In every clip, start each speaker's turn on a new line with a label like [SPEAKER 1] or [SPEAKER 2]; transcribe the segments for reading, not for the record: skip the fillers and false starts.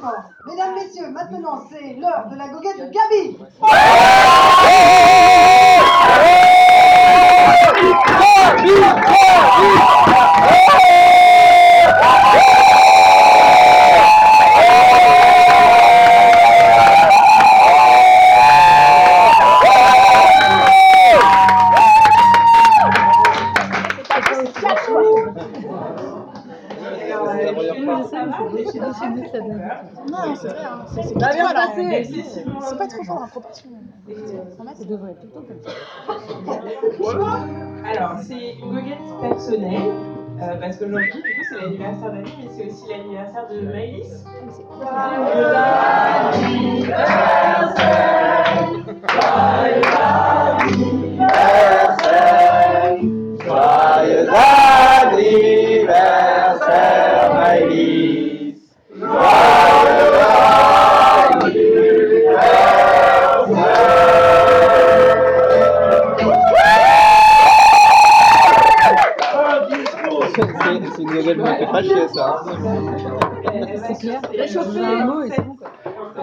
[SPEAKER 1] enfants. Mesdames, messieurs, maintenant c'est l'heure de la goguette de Gabi.
[SPEAKER 2] Non, c'est vrai, hein. C'est pas trop là. C'est pas trop fort en proportion. Ça devrait être tout le temps comme ça.
[SPEAKER 3] Alors, c'est une goguette personnelle, parce qu'aujourd'hui, du coup, c'est l'anniversaire d'Annie, mais c'est aussi l'anniversaire de Maëlys. Joyeux
[SPEAKER 4] anniversaire, Maëlys. C'est une goguette qui me fait pas chier, ça.
[SPEAKER 2] C'est clair.
[SPEAKER 3] Réchauffé.
[SPEAKER 2] Un mot et c'est bon, quoi.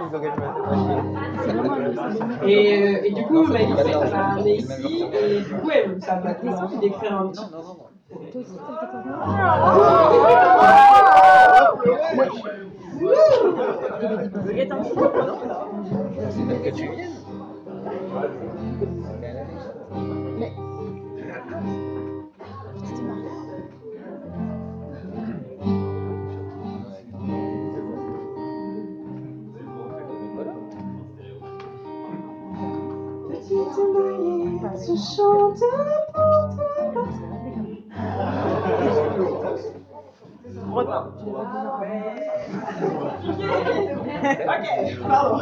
[SPEAKER 3] Et du coup, Maëlys, elle a né ici, et du coup, ça m'a donné envie d'écrire un petit.
[SPEAKER 2] Toi aussi, t'as 14 ans.
[SPEAKER 4] C'est même que tu viennes.
[SPEAKER 2] Mais... C'était marrant.
[SPEAKER 3] Petite Maëlys, je chante pour toi. Retard. Ok, pardon.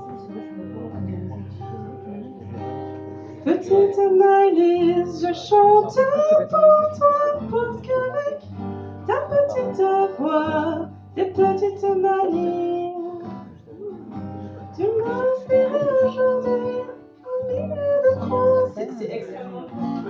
[SPEAKER 3] Petite Maëlys, je chante pour toi, parce qu'avec ta petite voix, tes petites manies, tu m'as inspiré aujourd'hui au milieu de France. C'est extrêmement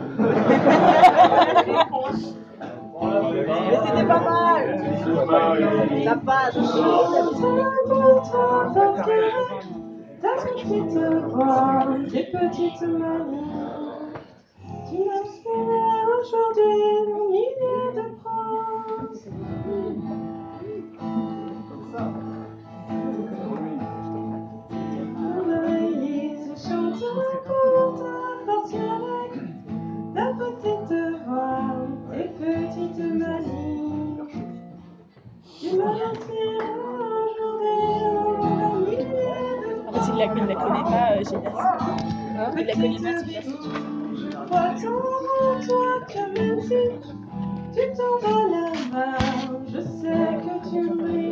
[SPEAKER 3] mais c'était pas mal. Ça passe. Je chante pour toi, parce qu'avec ta petite voix, tes petites manies, tu m'as inspiré aujourd'hui au milieu de France. Maëlys, je chante pour toi, parce qu'avec ta petite voix, tes petites manies, tu m'as inspiré aujourd'hui au milieu de France.
[SPEAKER 2] En fait, s'il la connaît pas, génial. Il la connaît pas, c'est
[SPEAKER 3] Je crois tant en toi que même si tu t'en vas là-bas, je sais que tu brilles.